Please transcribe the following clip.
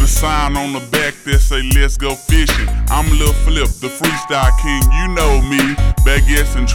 a sign on the back that say let's go fishing. I'm Lil Flip, the freestyle king, you know me. Baguettes and